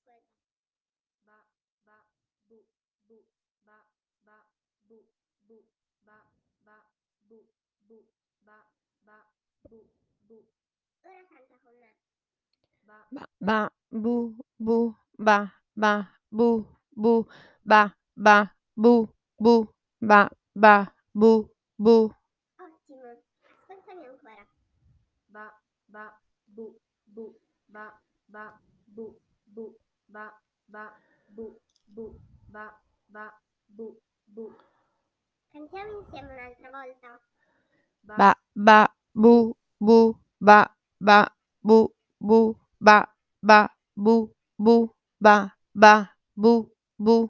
Ba, ba, bu, bu, ba, ba, bu, bu, ba, ba, bu, bu, ba, ba, bu, bu. Ora canta con me. Ba, Ba, ba, bu, bu, ba, ba, bu, bu, ba, ba, bu, bu, ba, ba, bu, bu. ottimo. Ascoltami ancora. Ba, ba, bu, bu, ba, ba, bu, bu, ba, ba, bu, bu, ba, ba, bu, bu. Cantiamo insieme un'altra volta. Ba, ba, bu, bu, ba, ba, bu, bu, ba, ba, bu, bu, ba, ba, bu, bu.